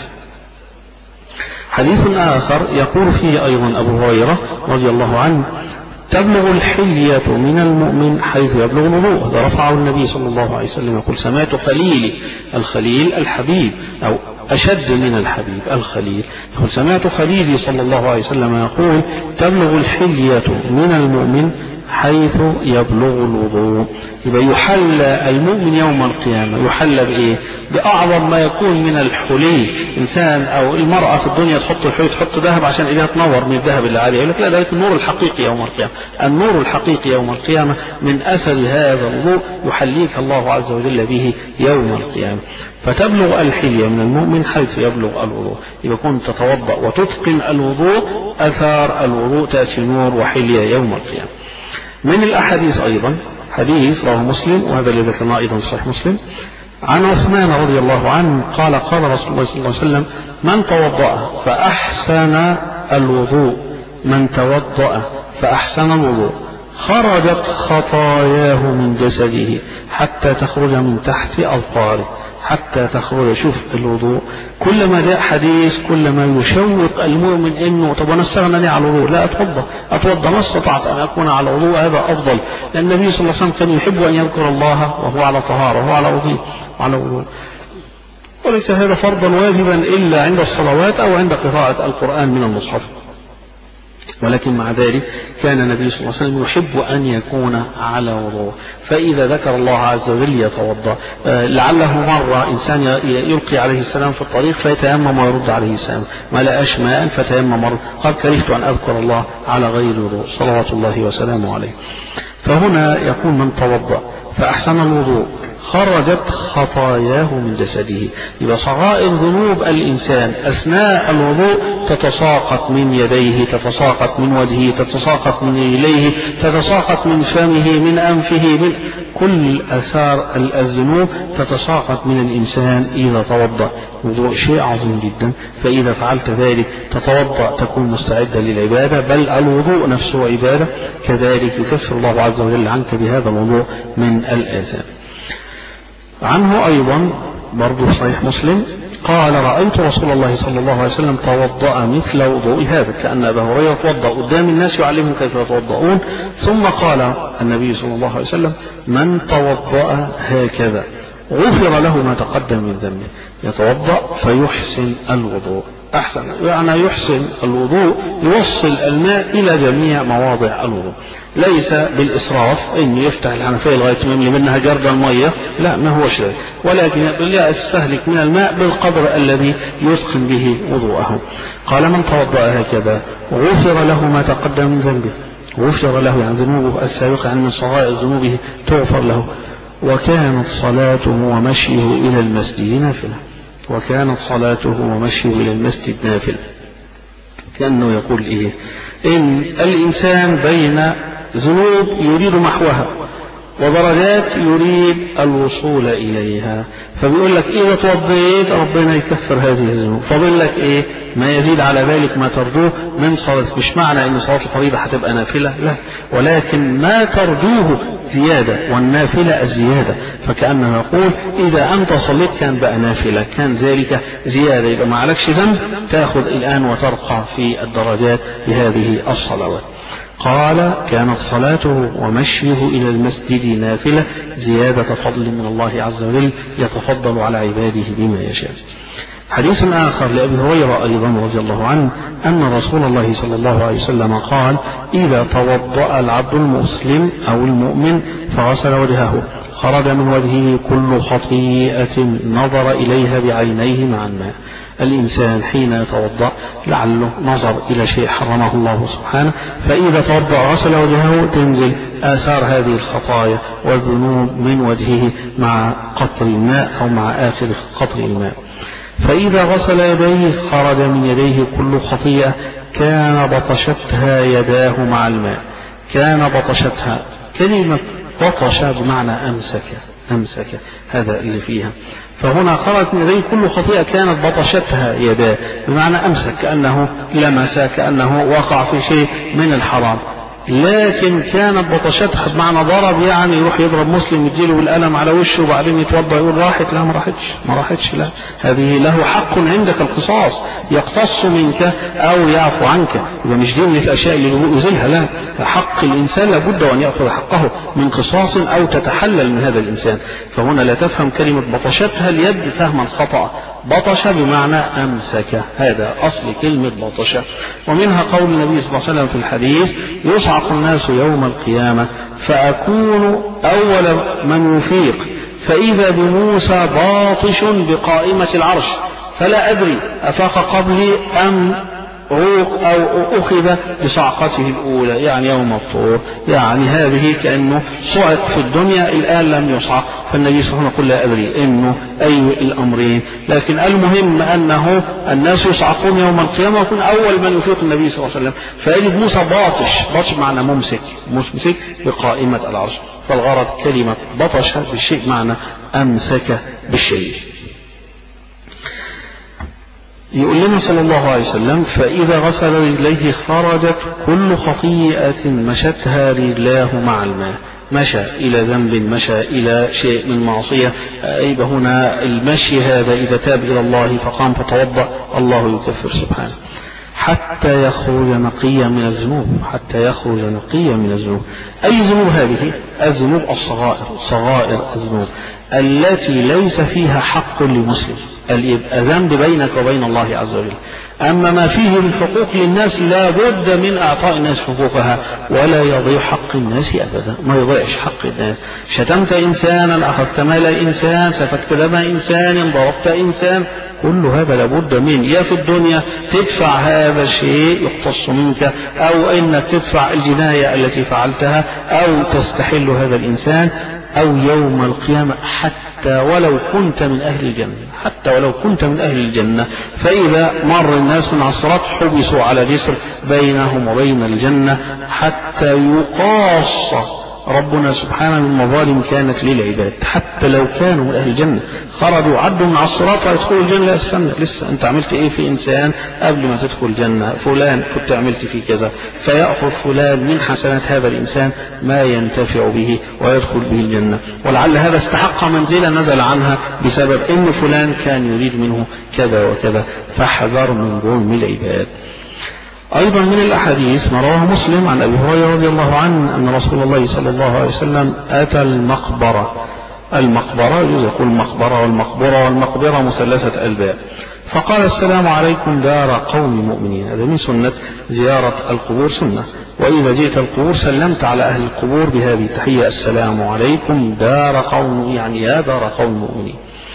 حديث آخر يقول فيه أيضا أبو هريرة رضي الله عنه: تبلغ الحلية من المؤمن حيث يبلغ الوضوء. هذا رفعه النبي صلى الله عليه وسلم يقول: سمعت خليلي، الخليل الحبيب أو أشد من الحبيب الخليل، يقول: سمعت خليلي صلى الله عليه وسلم يقول: تبلغ الحلية من المؤمن حيث يبلغ الوضوء. يبقى يحل المؤمن يوم القيامة يحل بإيه؟ بأعظم ما يكون من الحلي. إنسان أو المرأة في الدنيا تحط الحلي تحط ذهب عشان إذا تنور من الذهب اللي عليه، يقول لك لا، ده النور الحقيقي يوم القيامة. النور الحقيقي يوم القيامة من أثر هذا الوضوء يحليك الله عز وجل به يوم القيامة. فتبلغ الحلية من المؤمن حيث يبلغ الوضوء، يبقى كنت تتوضأ وتتقن الوضوء، أثار الوضوء تأتي نور وحلية يوم القيامة. من الأحاديث أيضا حديث رواه مسلم، وهذا الذي ذكرناه أيضا في صحيح مسلم، عن عثمان رضي الله عنه قال: قال رسول الله صلى الله عليه وسلم: من توضأ فأحسن الوضوء، من توضأ فأحسن الوضوء خرجت خطاياه من جسده حتى تخرج من تحت أظفاره، حتى تخرج. شوف الوضوء كلما جاء حديث كلما يشوق المؤمن انه طب انا استغنى على الوضوء، لا اتوضا ما استطعت ان اكون على وضوء، هذا افضل. لان النبي صلى الله عليه وسلم كان يحب ان يذكر الله وهو على طهاره وهو على وضوء. وليس هذا فرضا واجبا الا عند الصلوات او عند قراءة القرآن من المصحف. ولكن مع ذلك كان النبي صلى الله عليه وسلم يحب أن يكون على وضوء، فإذا ذكر الله عز وجل يتوضأ. لعله مرة إنسان يلقي عليه السلام في الطريق فيتيمم ويرد عليه السلام، ما لقاش ماء فتيمم مرة، قال كرهت أن أذكر الله على غير وضوء صلوات الله وسلامه عليه. فهنا يقول من توضأ فأحسن الوضوء خرجت خطاياه من جسده. يبقى صغائر ذنوب الإنسان أثناء الوضوء تتساقط من يديه، تتساقط من وجهه، تتساقط من رجليه، تتساقط من فمه، من أنفه، من كل أثار الذنوب تتساقط من الإنسان إذا توضأ. وضوء شيء عظيم جدا، فإذا فعلت ذلك تتوضأ تكون مستعدا للعبادة، بل الوضوء نفسه عبادة، كذلك يكفر الله عز وجل عنك بهذا الوضوء من الآثام. عنه أيضا برضو صحيح مسلم قال رأيت رسول الله صلى الله عليه وسلم توضأ مثل وضوء هذا، كأن أبا هريرة توضأ قدام الناس يعلمهم كيف يتوضؤون، ثم قال النبي صلى الله عليه وسلم من توضأ هكذا غفر له ما تقدم من ذنبه. يتوضأ فيحسن الوضوء، أحسن يعني يحسن الوضوء، يوصل الماء إلى جميع مواضع الوضوء، ليس بالإسراف إن يفتح الحنفية لغاية ما يملي منها جرد المية، لا ما هو شيء، ولكن يستهلك من الماء بالقدر الذي يتقن به وضوءه. قال من توضأ هكذا غفر له ما تقدم من ذنبه، غفر له عن ذنوبه السابقة، عن صغائر ذنوبه تغفر له. وكانت صلاته ومشيه إلى المسجد نافلة، وكانت صلاته ومشيه إلى المسجد نافلة، كأنه يقول إيه؟ إن الإنسان بين ذنوب يريد محوها ودرجات يريد الوصول إليها، فبيقول لك إذا توضيت ربنا يكفر هذه الذنوب، فضل لك إيه؟ ما يزيد على ذلك ما ترجوه من صلاة. مش معنى إن صلاة الفريضة هتبقى نافلة، لا، ولكن ما ترجوه زيادة، والنافلة الزيادة، فكأنه يقول إذا أنت صليت كان بقى نافلة، كان ذلك زيادة، يبقى ما عليكش ذنب، تأخذ الآن وترقى في الدرجات بهذه الصلوات. قال كانت صلاته ومشيه إلى المسجد نافلة، زيادة فضل من الله عز وجل يتفضل على عباده بما يشاء. حديث آخر لأبي هريرة أيضا رضي الله عنه أن رسول الله صلى الله عليه وسلم قال إذا توضأ العبد المسلم أو المؤمن فغسل وجهه خرج من وجهه كل خطيئة نظر إليها بعينيه مع الماء. الإنسان حين يتوضأ لعله نظر إلى شيء حرمه الله سبحانه، فإذا توضأ غسل وجهه تنزل آثار هذه الخطايا والذنوب من وجهه مع قطر الماء أو مع آخر قطر الماء. فإذا غسل يديه خرج من يديه كل خطيئة كان بطشتها يداه مع الماء. كان بطشتها، كلمة بطش بمعنى أمسك، هذا اللي فيها. فهنا خرجت من يديه كل خطيئة كانت بطشتها يداه، بمعنى أمسك، كأنه لمس، كأنه وقع في شيء من الحرام. لكن كانت بطشتها بمعنى ضرب، يعني يروح يضرب مسلم يديله بالقلم على وشه وبعدين يتوضا يقول راحت، لا ما راحتش، لا، هذه له حق عندك القصاص، يقتص منك أو يعفو عنك، يبقى مش دي من الأشياء اللي يزيلها، لا، حق الإنسان لابد أن يأخذ حقه من قصاص أو تتحلل من هذا الإنسان. فهنا لا تفهم كلمة بطشتها اليد فهما خطأ، بطش بمعنى أمسك، هذا أصل كلمة بطش. ومنها قول النبي صلى الله عليه وسلم في الحديث يصعق الناس يوم القيامة فأكون أول من يفيق فإذا بموسى باطش بقائمة العرش فلا أدري أفاق قبلي أم عوق أو أخذ بصعقته الأولى، يعني يوم الطور، يعني هذه كأنه صعق في الدنيا الآن لم يصعق. فالنبي صلى الله عليه وسلم يقول لا أدري إنه أي الأمرين، لكن المهم أنه الناس يصعقون يوم القيامة ويكون أول من يفيق النبي صلى الله عليه وسلم. فيجد موسى باطش معنى ممسك بقائمة العرش، فالغرض كلمة بطش بالشيء معنى أمسك بالشيء. يقول لنا صلى الله عليه وسلم فإذا غسل رجليه خرجت كل خطيئة مشتها رجلاه مع الماء، مشى إلى ذنب، مشى إلى شيء من معصية، يبقى هنا المشي هذا إذا تاب إلى الله فقام فتوضأ الله يكفر سبحانه حتى يخرج نقيا من الذنوب، حتى يخرج نقيا من الذنوب. أي ذنوب هذه؟ الذنوب الصغائر، صغائر الذنوب التي ليس فيها حق لمسلم، يبقى ذنب بينك وبين الله عز وجل. أما ما فيه من حقوق للناس لا بد من إعطاء الناس حقوقها، ولا يضيع حق الناس أبدا، ما يضيعش حق الناس. شتمت إنسانا، أخذت مال إنسان، سفكت دم إنسان، ضربت إنسان، كل هذا لابد من يا في الدنيا تدفع هذا الشيء يقتص منك، أو إنك تدفع الجناية التي فعلتها، أو تستحل هذا الإنسان، أو يوم القيامة حتى ولو كنت من أهل الجنة، حتى ولو كنت من أهل الجنة، فإذا مر الناس من على الصراط حبسوا على جسر بينهم وبين الجنة حتى يقاص ربنا سبحانه من مظالم كانت للعباد. حتى لو كانوا من أهل الجنة خرجوا عدوا من على الصراط ويدخلوا الجنة، لا استنى لسه أنت عملت إيه في إنسان قبل ما تدخل الجنة؟ فلان كنت عملت فيه كذا، فيأخذ فلان من حسنات هذا الإنسان ما ينتفع به ويدخل به الجنة، ولعل هذا استحق منزلة نزل عنها بسبب إن فلان كان يريد منه كذا وكذا. فاحذر من ظلم العباد. أيضا من الأحاديث ما رواه مسلم عن أبي هريرة رضي الله عنه أن رسول الله صلى الله عليه وسلم أتى المقبرة يقول المقبرة والمقبرة والمقبرة مثلثة ألباب، فقال السلام عليكم دار قوم مؤمنين. هذا من سنة زيارة القبور سنة، وإذا جئت القبور سلمت على أهل القبور بهذه التحية السلام عليكم دار قوم، يعني يا دار قوم مؤمنين،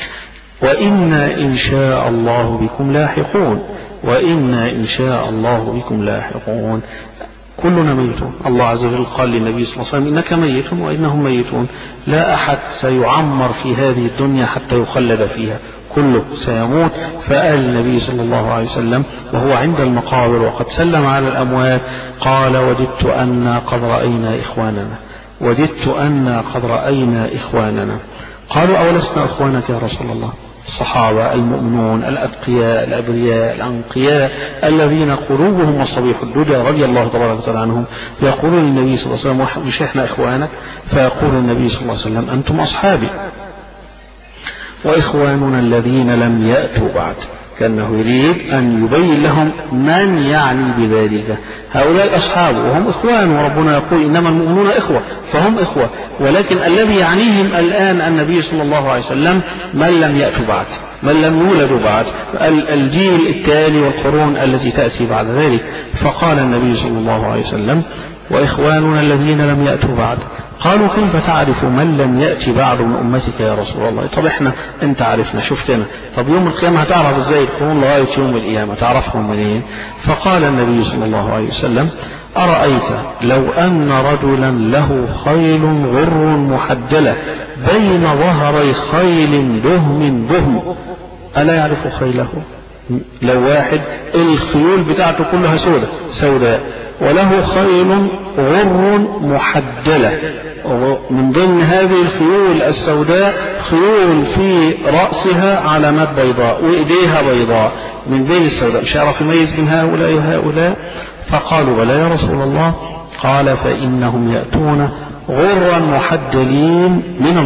وإنا إن شاء الله بكم لاحقون، وإنا إن شاء الله بكم لاحقون. كلنا ميتون. الله عز وجل قال للنبي صلى الله عليه وسلم إنك ميت وإنهم ميتون، لا أحد سيعمر في هذه الدنيا حتى يخلد فيها، كله سيموت. فقال النبي صلى الله عليه وسلم وهو عند المقابر وقد سلم على الأموات قال وددت أن قد رأينا إخواننا، وددت أن قد رأينا إخواننا. قالوا أولسنا إخوانك يا رسول الله؟ الصحابة المؤمنون الأتقياء الأبرياء الأنقياء الذين قلوبهم مصابيح الدجى رضي الله تبارك وتعالى عنهم، يقولون للنبي صلى الله عليه وسلم مش احنا إخوانك؟ فيقول النبي صلى الله عليه وسلم أنتم أصحابي وإخواننا الذين لم يأتوا بعد. كأنه يريد أن يبين لهم من يعني بذلك. هؤلاء أصحاب وهم إخوان، وربنا يقول إنما المؤمنون إخوة، فهم إخوة، ولكن الذي يعنيهم الآن النبي صلى الله عليه وسلم من لم يأتوا بعد، من لم يولدوا بعد، الجيل التالي والقرون التي تأتي بعد ذلك. فقال النبي صلى الله عليه وسلم وإخواننا الذين لم يأتوا بعد. قالوا كيف تعرف من لم يأتي بعد من أمتك يا رسول الله؟ طب احنا انت عرفنا شفتنا، طب يوم القيامة هتعرف ازاي القرون لغاية يوم القيامة تعرفهم منين؟ فقال النبي صلى الله عليه وسلم أرأيت لو أن رجلا له خيل غر محدلة بين ظهري خيل دهم بهم ألا يعرف خيله؟ لو واحد الخيول بتاعته كلها سوداء وله خيل غر محدلة، من ضمن هذه الخيول السوداء خيول في رأسها علامات بيضاء وإيديها بيضاء من بين السوداء، مش يعرف يميز بين هؤلاء وهؤلاء؟ فقالوا بلى يا رسول الله. قال فإنهم يأتون غرا محدلين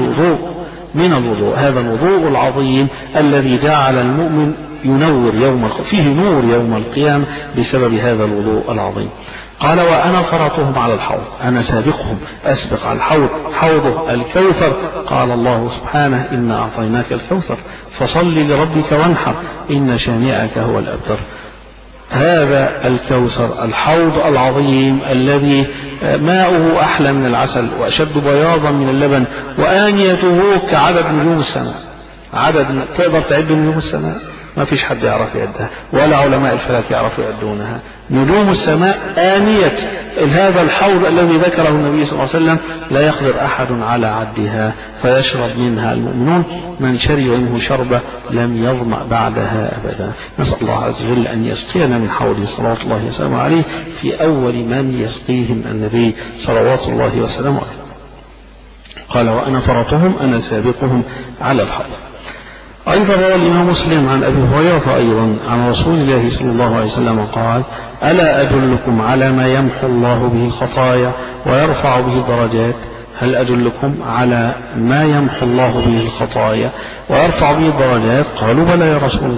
من الوضوء، هذا الوضوء العظيم الذي جعل المؤمن ينور فيه نور يوم القيامة بسبب هذا الوضوء العظيم. قال وأنا فرطهم على الحوض، أنا سابقهم أسبق على الحوض، حوضه الكوثر. قال الله سبحانه إنا أعطيناك الكوثر فصل لربك وانحر إن شانئك هو الأبتر. هذا الكوثر الحوض العظيم الذي ماؤه أحلى من العسل وأشد بياضا من اللبن، وآنيته كعدد نجوم السماء. عدد تقدر تعد نجوم السماء؟ ما فيش حد يعرف يعدها، ولا علماء الفلك يعرفوا يعدونها. نجوم السماء آنية هذا الحوض الذي ذكره النبي صلى الله عليه وسلم لا يقدر أحد على عدها، فيشرب منها المؤمنون من شرب منه شربة لم يظمأ بعدها أبدا. نسأل الله عز وجل أن يسقينا من حوضه صلوات الله وسلامه عليه في أول من يسقيهم النبي صلوات الله وسلامه عليه. قال وأنا فرطهم أنا سابقهم على الحوض. أيضا روى الإمام مسلم عن أبي هريرة أيضا عن رسول الله صلى الله عليه وسلم قال ألا أدلكم على ما يمحو الله به الخطايا ويرفع به الدرجات؟ هل أدلكم على ما يمحو الله به الخطايا ويرفع به الدرجات؟ قالوا بلى يا رسول الله.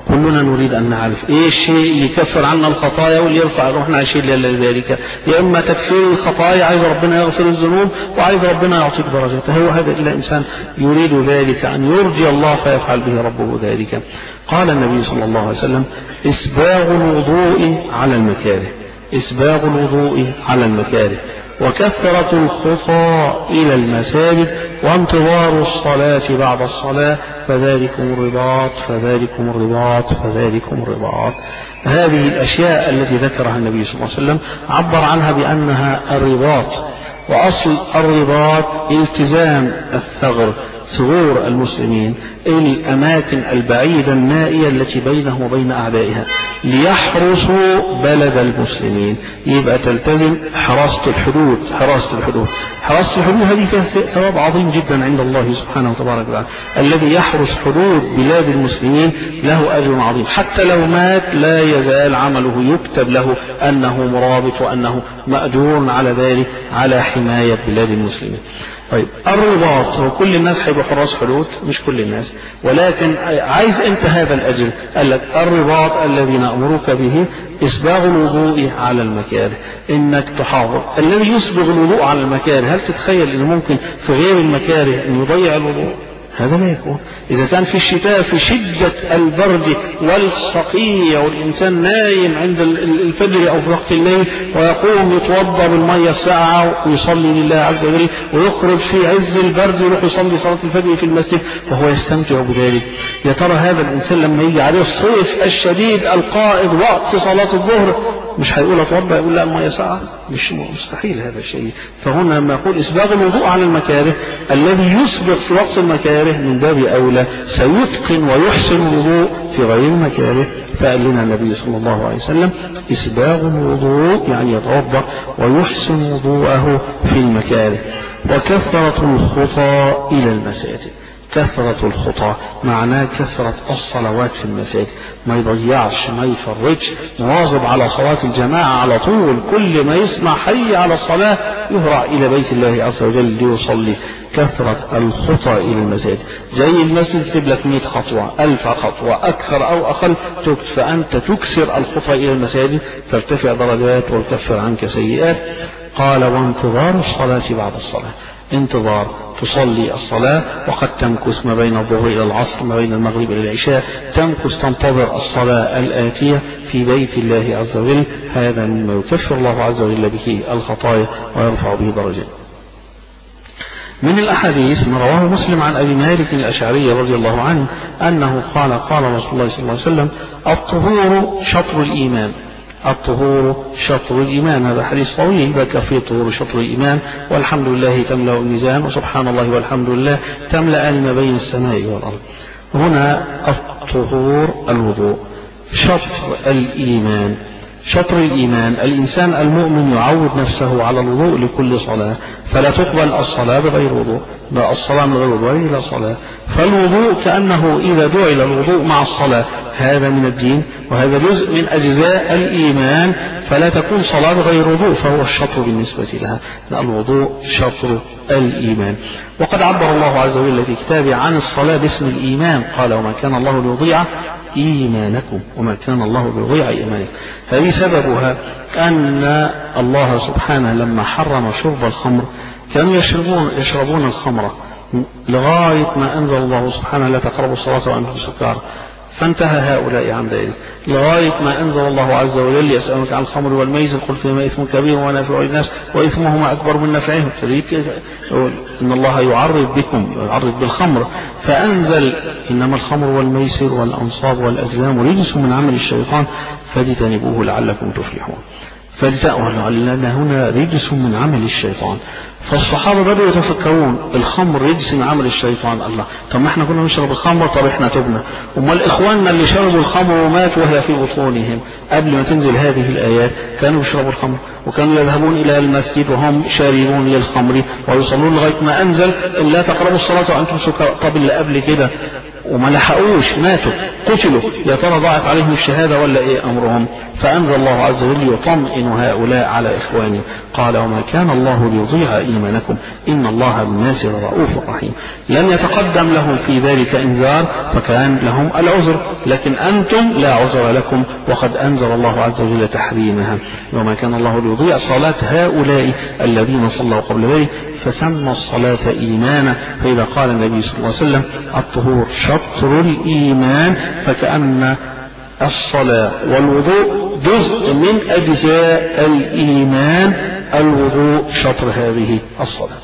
كلنا نريد أن نعرف إيه الشيء اللي يكفر عنا الخطايا واللي يرفع روحنا عن شيء لذلك. يا إما تكفير الخطايا، عايز ربنا يغفر الذنوب وعايز ربنا يعطيك درجته، هو هذا إلا إنسان يريد ذلك أن يرضي الله فيفعل به ربه ذلك. قال النبي صلى الله عليه وسلم: إسباغ الوضوء على المكاره، إسباغ الوضوء على المكاره، وكثرة الخطى إلى المساجد، وانتظار الصلاة بعد الصلاة، فذلكم الرباط فذلكم الرباط فذلكم الرباط. هذه الأشياء التي ذكرها النبي صلى الله عليه وسلم عبر عنها بأنها الرباط. وأصل الرباط التزام الثغر، ثغور المسلمين، الأماكن البعيدة النائية التي بينهم وبين أعدائها، ليحرسوا بلد المسلمين. يبقى تلتزم حراسة الحدود. حراسة الحدود هذه فيها ثواب عظيم جدا عند الله سبحانه وتبارك وتعالى. الذي يحرس حدود بلاد المسلمين له أجر عظيم، حتى لو مات لا يزال عمله يكتب له أنه مرابط وأنه مأجور على ذلك، على حماية بلاد المسلمين. طيب الرباط، وكل الناس هيبقوا حراس حدود؟ مش كل الناس، ولكن عايز انت هذا الأجر. قال لك الرباط الذي نأمرك به إسباغ الوضوء على المكاره، إنك تحافظ. الذي يسبغ الوضوء على المكاره، هل تتخيل إنه ممكن في غير المكاره أن يضيع الوضوء؟ هذا لا يكون. إذا كان في الشتاء في شدة البرد والصقيع والإنسان نايم عند الفجر أو في وقت الليل ويقوم يتوضأ بالمية الساقعة ويصلي لله عز وجل، ويخرج في عز البرد يروح يصلي صلاة الفجر في المسجد وهو يستمتع بذلك، يا ترى هذا الإنسان لما يجي عليه الصيف الشديد القائد وقت صلاة الظهر مش هيقول اتوضا؟ يقول لا الميه ساقعه؟ مش مستحيل هذا الشيء. فهنا لما يقول اسباغ الوضوء على المكاره، الذي يسبق في وقت المكاره من باب اولى سيتقن ويحسن الوضوء في غير المكاره. فقال لنا النبي صلى الله عليه وسلم: اسباغ الوضوء يعني يتوضا ويحسن وضوءه في المكاره، وكثرة الخطى الى المساجد. كثرة الخطى معناه كثرة الصلوات في المساجد، ما يضيعش، ما يفرطش، مواظب على صلاة الجماعة على طول، كل ما يسمع حي على الصلاة يهرع إلى بيت الله عز وجل ليصلي. كثرة الخطى إلى المساجد، جاي المسجد يكتب لك 100 خطوة 1000 خطوة أكثر أو أقل تكتب، فأنت تكسر الخطى إلى المساجد ترتفع درجات وتكفر عنك سيئات. قال: وانتظار الصلاة بعد الصلاة، انتظار تصلي الصلاة وقد تمكث ما بين الظهر إلى العصر، ما بين المغرب إلى العشاء، تمكث تنتظر الصلاة الآتية في بيت الله عز وجل. هذا مما يكفر الله عز وجل به الخطايا ويرفع به درجات. من الأحاديث ما رواه مسلم عن أبي مالك الأشعري رضي الله عنه أنه قال: قال رسول الله صلى الله عليه وسلم: الطهور شطر الإيمان. الطهور شطر الإيمان. هذا حديث طويل ذكر فيه الطهور شطر الإيمان، والحمد لله تملأ الميزان، وسبحان الله والحمد لله تملأان ما بين السماء والأرض. هنا الطهور الوضوء، شطر الإيمان. شطر الإيمان، الإنسان المؤمن يعود نفسه على الوضوء لكل صلاة، فلا تقبل الصلاة بغير وضوء، لا الصلاة من غير وضوء إلى صلاة. فالوضوء كأنه إذا جعل الوضوء مع الصلاة هذا من الدين، وهذا جزء من أجزاء الإيمان، فلا تكون صلاة بغير وضوء، فهو الشطر بالنسبة لها. الوضوء شطر الإيمان. وقد عبر الله عز وجل في كتابه عن الصلاة باسم الإيمان، قال: وما كان الله ليضيع إيمانكم، وما كان الله ليضيع إيمانكم. هذه سببها أن الله سبحانه لما حرم شرب الخمر كانوا يشربون الخمر لغاية ما أنزل الله سبحانه: لا تقربوا الصلاة وأنتم سكارى، فانتهى هؤلاء عن ذلك، لغاية ما أنزل الله عز وجل: يسألونك عن الخمر والميسر قل فيهما إثم كبير ومنافع للناس وإثمهما أكبر من نفعهم، إن الله يعرض بالخمر، فأنزل: إنما الخمر والميسر والأنصاب والأزلام رجس من عمل الشيطان فاجتنبوه لعلكم تفلحون. لأن هنا رجس من عمل الشيطان. فالصحابة بدأوا يتفكرون: الخمر رجس من عمل الشيطان، الله، طب ما احنا كنا نشرب الخمر، طب احنا تبنا، امال اخواننا اللي شربوا الخمر وماتوا وهي في بطونهم قبل ما تنزل هذه الآيات كانوا يشربوا الخمر، وكانوا يذهبون إلى المسجد وهم شاربون للخمر ويصلون لغاية ما أنزل: لا تقربوا الصلاة وأنتم سكارى. طب اللي قبل كده وما لحقوش ماتوا قتلوا، يا ترى ضاعت عليهم الشهادة ولا ايه امرهم؟ فانزل الله عز وجل يطمئن هؤلاء على اخوانهم، قال وما كان الله ليضيع ايمانكم ان الله بالناس لرؤوف رحيم. لم يتقدم لهم في ذلك انذار فكان لهم العذر، لكن انتم لا عذر لكم وقد انزل الله عز وجل تحريمها. وما كان الله ليضيع صلاة هؤلاء الذين صلوا قبل ذلك، فسمى الصلاة إيمانا. فإذا قال النبي صلى الله عليه وسلم الطهور شطر الإيمان، فكأن الصلاة والوضوء جزء من أجزاء الإيمان، الوضوء شطر هذه الصلاة.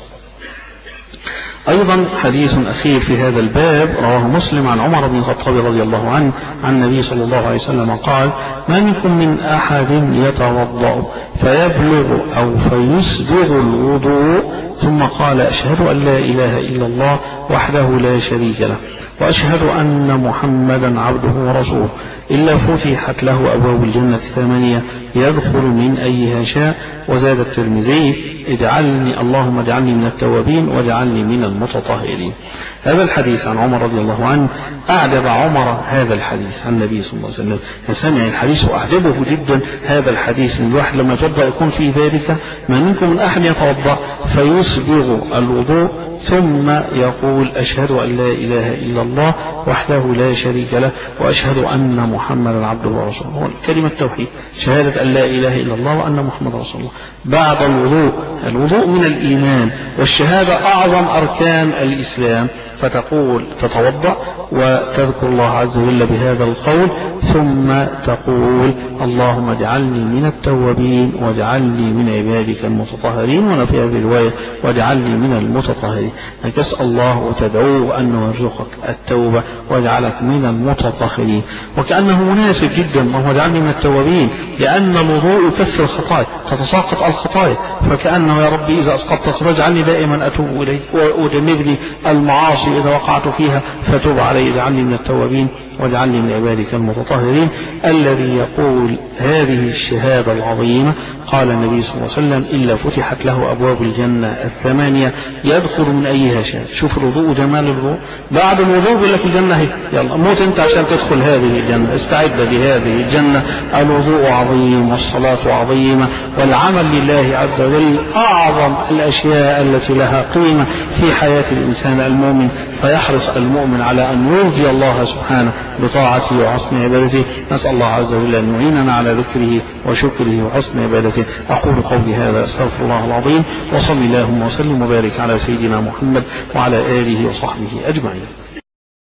أيضا حديث أخير في هذا الباب رواه مسلم عن عمر بن الخطاب رضي الله عنه عن النبي صلى الله عليه وسلم قال ما منكم من أحد يتوضأ فيبلغ أو فيسبغ الوضوء ثم قال أشهد أن لا إله إلا الله وحده لا شريك له وأشهد أن محمدا عبده ورسوله إلا فتحت له أبواب الجنة 8 يدخل من أيها شاء. وزاد الترمذي اجعلني اللهم اجعلني من التوابين واجعلني من المتطهرين. هذا الحديث عن عمر رضي الله عنه أعجب عمر هذا الحديث عن النبي صلى الله عليه وسلم، فسمع الحديث وأعجبه جدا هذا الحديث. الواحد لما يتوضأ يكون في ذلك ما منكم من أحد يتوضأ فيسبغ الوضوء ثم يقول أشهد أن لا إله إلا الله وحده لا شريك له وأشهد أن محمدا عبده ورسوله. كلمة توحيد، شهادة أن لا إله إلا الله وأن محمدا رسول الله بعد الوضوء. الوضوء من الإيمان، والشهادة أعظم أركان الإسلام. فتقول تتوضأ وتذكر الله عز وجل بهذا القول، ثم تقول اللهم اجعلني من التوابين واجعلني من عبادك المتطهرين، وأنا في هذه الرواية واجعلني من المتطهرين. تسأل الله وتدعوه أنه يرزقك التوبة ويجعلك من المتطهرين. وكأنه مناسب جدا ما هو اجعلني من التوابين، لأن الوضوء يكفر الخطايا، تتساقط الخطايا، فكأنه يا ربي إذا أسقطت الخطايا اجعلني دائما أتوب إليه وأجنبني المعاصي إذا وقعت فيها فتوب علي، اجعلني من التوابين واجعلني من عبادك المتطهرين. الذي يقول هذه الشهادة العظيمة قال النبي صلى الله عليه وسلم إلا فتحت له أبواب الجنة 8 يدخل من أيها شاء. شوف الوضوء جمال الوضوء، بعد الوضوء يقول لك الجنة هي، يلا موت أنت عشان تدخل هذه الجنة، استعد لهذه الجنة. الوضوء عظيم والصلاة عظيمة والعمل لله عز وجل أعظم الأشياء التي لها قيمة في حياة الإنسان المؤمن، فيحرص المؤمن على أن يرضي الله سبحانه بطاعته وحسن عبادته. نسأل الله عز وجل أن يعيننا على ذكره وشكره وحسن عبادته. أقول قولي هذا أستغفر الله العظيم، وصلي اللهم وسلم وبارك على سيدنا محمد وعلى آله وصحبه أجمعين.